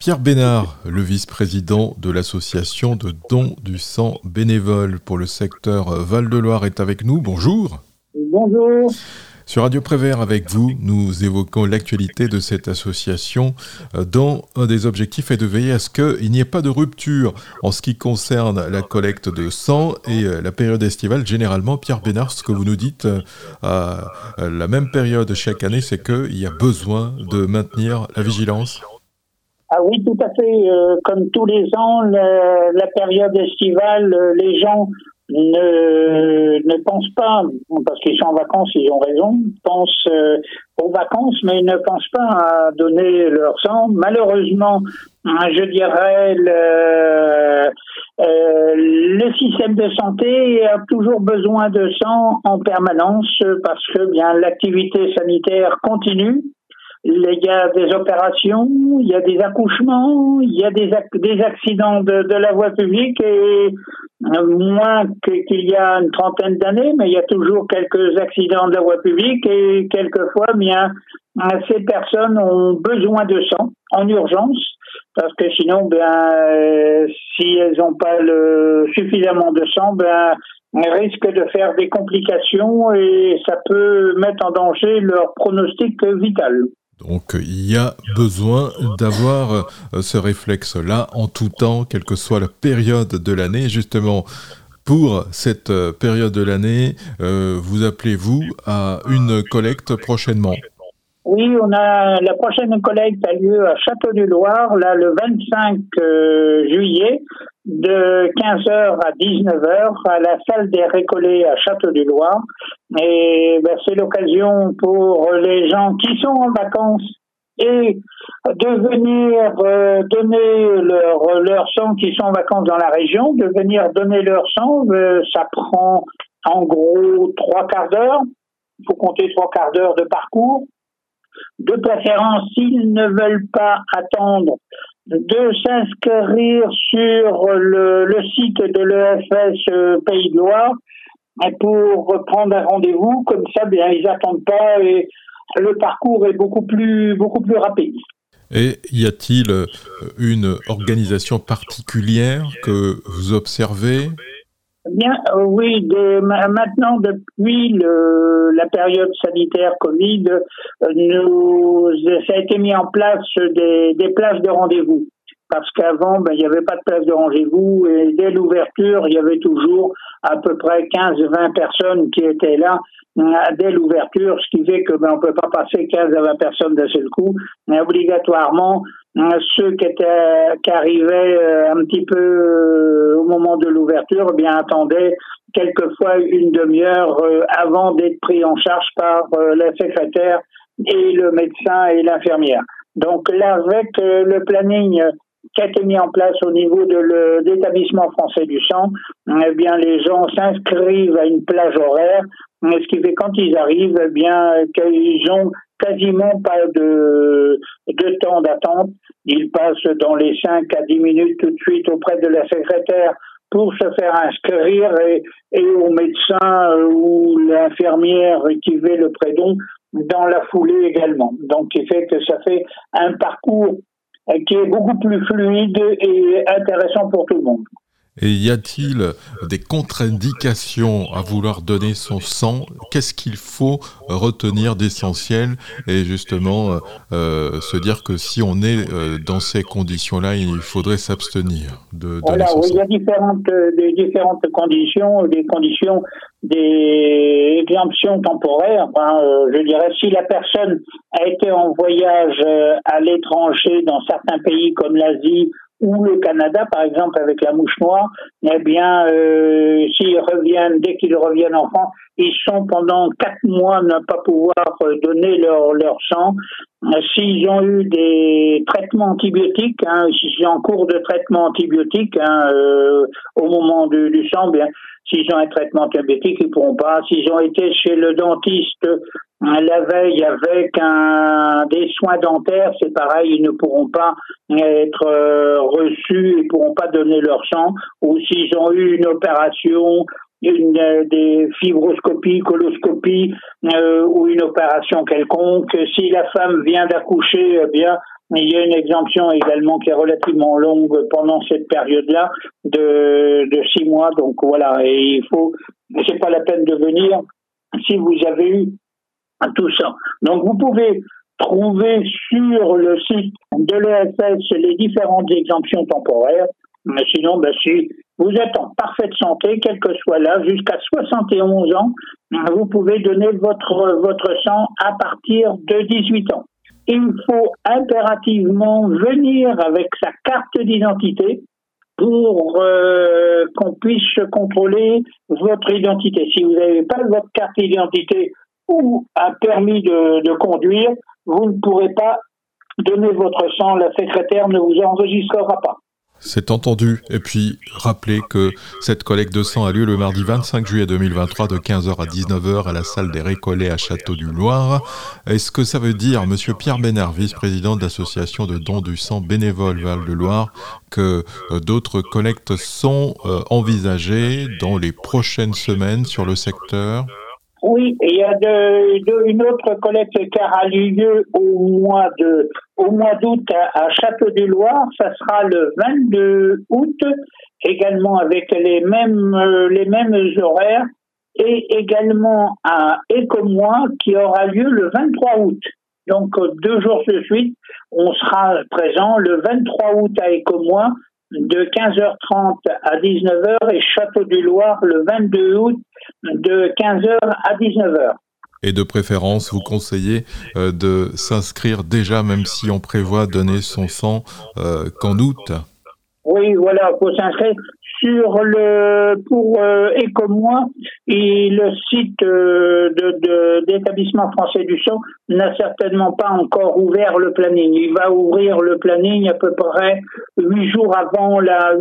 Pierre Bénard, le vice-président de l'association de dons du sang bénévole pour le secteur Val-de-Loire est avec nous. Bonjour. Bonjour. Sur Radio Prévert avec vous, nous évoquons l'actualité de cette association dont un des objectifs est de veiller à ce qu'il n'y ait pas de rupture en ce qui concerne la collecte de sang et la période estivale. Généralement, Pierre Bénard, ce que vous nous dites à la même période chaque année, c'est qu'il y a besoin de maintenir la vigilance. Ah oui, tout à fait. Comme tous les ans, la période estivale, les gens ne pensent pas, parce qu'ils sont en vacances, ils ont raison, pensent aux vacances, mais ils ne pensent pas à donner leur sang. Malheureusement, je dirais, le système de santé a toujours besoin de sang en permanence parce que bien l'activité sanitaire continue. Il y a des opérations, il y a des accouchements, il y a des accidents de la voie publique et moins qu'il y a une trentaine d'années, mais il y a toujours quelques accidents de la voie publique et quelquefois, bien, ces personnes ont besoin de sang en urgence parce que sinon, si elles n'ont pas suffisamment de sang, elles risquent de faire des complications et ça peut mettre en danger leur pronostic vital. Donc il y a besoin d'avoir ce réflexe-là en tout temps, quelle que soit la période de l'année. Justement, pour cette période de l'année, vous appelez-vous à une collecte prochainement? Oui, la prochaine collecte a lieu à Château-du-Loir, là, le 25 juillet, de 15h à 19h, à la salle des récollets à Château-du-Loir. Et c'est l'occasion pour les gens qui sont en vacances et de venir donner leur sang, qui sont en vacances dans la région, de venir donner leur sang. Ça prend en gros 3/4 d'heure. Il faut compter 3/4 d'heure de parcours. De préférence, s'ils ne veulent pas attendre, de s'inscrire sur le site de l'EFS Pays de Loire pour prendre un rendez-vous. Comme ça, ils n'attendent pas et le parcours est beaucoup plus rapide. Et y a-t-il une organisation particulière que vous observez ? Bien, oui, maintenant, depuis la période sanitaire Covid, ça a été mis en place des places de rendez-vous. Parce qu'avant, il n'y avait pas de place de rendez-vous et dès l'ouverture, il y avait toujours à peu près 15-20 personnes qui étaient là dès l'ouverture, ce qui fait que on peut pas passer 15 à 20 personnes d'un seul coup. Mais obligatoirement, ceux qui arrivaient un petit peu au moment de l'ouverture, attendaient quelquefois une demi-heure avant d'être pris en charge par la secrétaire et le médecin et l'infirmière. Donc là, avec le planning qui a été mis en place au niveau de l'établissement français du sang, les gens s'inscrivent à une plage horaire, ce qui fait quand ils arrivent, qu'ils ont quasiment pas de temps d'attente. Ils passent dans les 5 à 10 minutes tout de suite auprès de la secrétaire pour se faire inscrire et au médecin ou l'infirmière qui fait le prédon dans la foulée également. Donc, il fait que ça fait un parcours qui est beaucoup plus fluide et intéressant pour tout le monde. Et y a-t-il des contre-indications à vouloir donner son sang ? Qu'est-ce qu'il faut retenir d'essentiel et justement se dire que si on est dans ces conditions-là, il faudrait s'abstenir de donner son sang ? Il y a différentes conditions, des exemptions temporaires. Je dirais, si la personne a été en voyage à l'étranger dans certains pays comme l'Asie ou le Canada, par exemple, avec la mouche noire, dès qu'ils reviennent en France, ils sont pendant 4 mois ne pas pouvoir donner leur sang. S'ils ont eu des traitements antibiotiques, s'ils sont en cours de traitement antibiotique au moment du sang, s'ils ont un traitement antibiotique, ils ne pourront pas. S'ils ont été chez le dentiste la veille avec des soins dentaires, c'est pareil, ils ne pourront pas être reçus, ils ne pourront pas donner leur sang. Ou s'ils ont eu une opération des fibroscopies, coloscopies ou une opération quelconque. Si la femme vient d'accoucher, eh bien, il y a une exemption également qui est relativement longue pendant cette période-là de 6 mois. Donc voilà, et c'est pas la peine de venir si vous avez eu tout ça. Donc vous pouvez trouver sur le site de l'ESS les différentes exemptions temporaires. Mais sinon, si vous êtes en parfaite santé, quel que soit l'âge, jusqu'à 71 ans, vous pouvez donner votre sang à partir de 18 ans. Il faut impérativement venir avec sa carte d'identité pour qu'on puisse contrôler votre identité. Si vous n'avez pas votre carte d'identité ou un permis de conduire, vous ne pourrez pas donner votre sang, la secrétaire ne vous enregistrera pas. C'est entendu. Et puis, rappelez que cette collecte de sang a lieu le mardi 25 juillet 2023 de 15h à 19h à la salle des Récollets à Château-du-Loir. Est-ce que ça veut dire, Monsieur Pierre Bénard, vice-président de l'association de dons du sang bénévole Val-de-Loire, que d'autres collectes sont envisagées dans les prochaines semaines sur le secteur ? Oui, il y a une autre collecte qui aura lieu au mois d'août à Château-du-Loir. Ça sera le 22 août, également avec les mêmes horaires, et également à Écomois qui aura lieu le 23 août. Donc 2 jours de suite, on sera présent le 23 août à Écomois de 15h30 à 19h et Château-du-Loir le 22 août de 15h à 19h. Et de préférence, vous conseillez de s'inscrire déjà, même si on prévoit donner son sang qu'en août. Oui, voilà, il faut s'inscrire pour Écomois, et le site d'établissement français du sang n'a certainement pas encore ouvert le planning. Il va ouvrir le planning à peu près 8-10 jours avant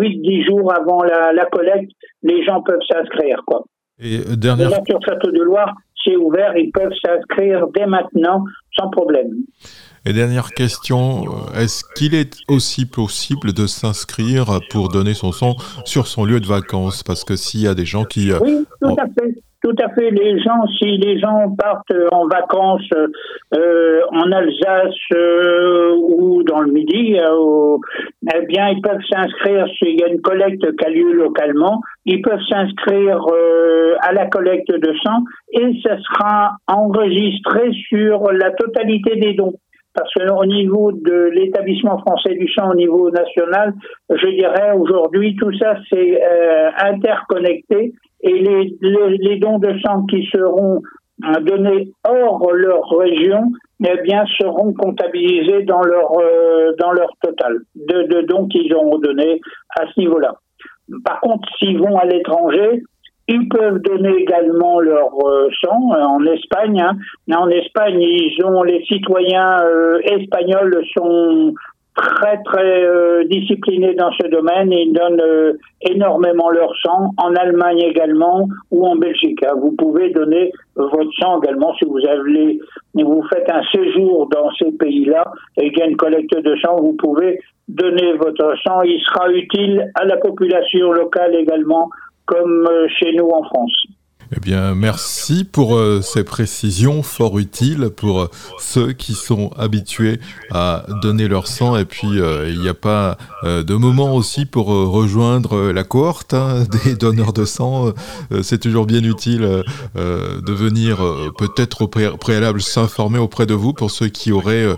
la collecte. Les gens peuvent s'inscrire, quoi. Et déjà sur Château-du-Loir, c'est ouvert, ils peuvent s'inscrire dès maintenant, sans problème. Et dernière question, est-ce qu'il est aussi possible de s'inscrire pour donner son sang sur son lieu de vacances ? Parce que s'il y a des gens qui... Oui, tout à fait. Tout à fait. Si les gens partent en vacances en Alsace ou dans le Midi, eh bien, ils peuvent s'inscrire. Il y a une collecte qui a lieu localement. Ils peuvent s'inscrire à la collecte de sang et ça sera enregistré sur la totalité des dons. Parce qu'au niveau de l'établissement français du sang, au niveau national, je dirais aujourd'hui, tout ça c'est interconnecté et les dons de sang qui seront donnés hors leur région, eh bien, seront comptabilisés dans leur total de dons qu'ils auront donnés à ce niveau-là. Par contre, s'ils vont à l'étranger, ils peuvent donner également leur sang en Espagne. En Espagne, les citoyens espagnols sont très très disciplinés dans ce domaine et ils donnent énormément leur sang. En Allemagne également ou en Belgique. Vous pouvez donner votre sang également si vous faites un séjour dans ces pays-là et qu'il y a une collecte de sang. Vous pouvez donner votre sang. Il sera utile à la population locale également, comme chez nous en France. Eh bien, merci pour ces précisions fort utiles pour ceux qui sont habitués à donner leur sang. Et puis, il n'y a pas de moment aussi pour rejoindre la cohorte des donneurs de sang. C'est toujours bien utile de venir peut-être au préalable s'informer auprès de vous pour ceux qui auraient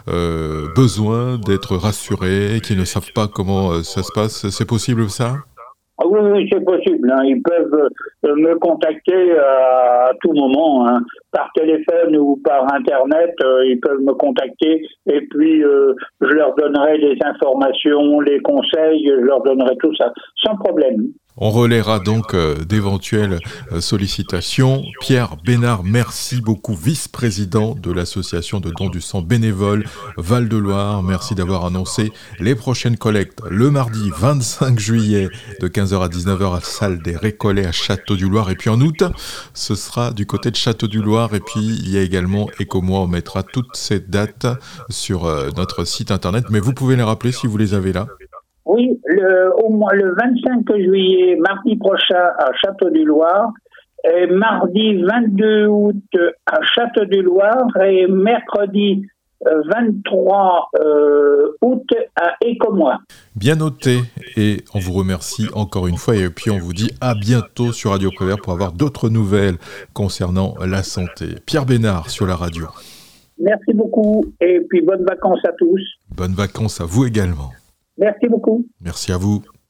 besoin d'être rassurés, qui ne savent pas comment ça se passe. C'est possible ça ? Oui, c'est possible. Ils peuvent me contacter à tout moment, par téléphone ou par Internet. Ils peuvent me contacter et puis je leur donnerai les informations, les conseils, je leur donnerai tout ça, sans problème. On relaiera donc d'éventuelles sollicitations. Pierre Bénard, merci beaucoup, vice-président de l'association de dons du sang bénévole Val-de-Loire. Merci d'avoir annoncé les prochaines collectes le mardi 25 juillet de 15h à 19h à la salle des Récollets à Château-du-Loir. Et puis en août, ce sera du côté de Château-du-Loir. Et puis il y a également Écomois. On mettra toutes ces dates sur notre site internet. Mais vous pouvez les rappeler si vous les avez là. Oui, le le 25 juillet, mardi prochain, à Château-du-Loir, et mardi 22 août à Château-du-Loir et mercredi 23 août à Écomois. Bien noté, et on vous remercie encore une fois, et puis on vous dit à bientôt sur Radio Prévert pour avoir d'autres nouvelles concernant la santé. Pierre Bénard sur la radio. Merci beaucoup, et puis bonnes vacances à tous. Bonnes vacances à vous également. Merci beaucoup. Merci à vous.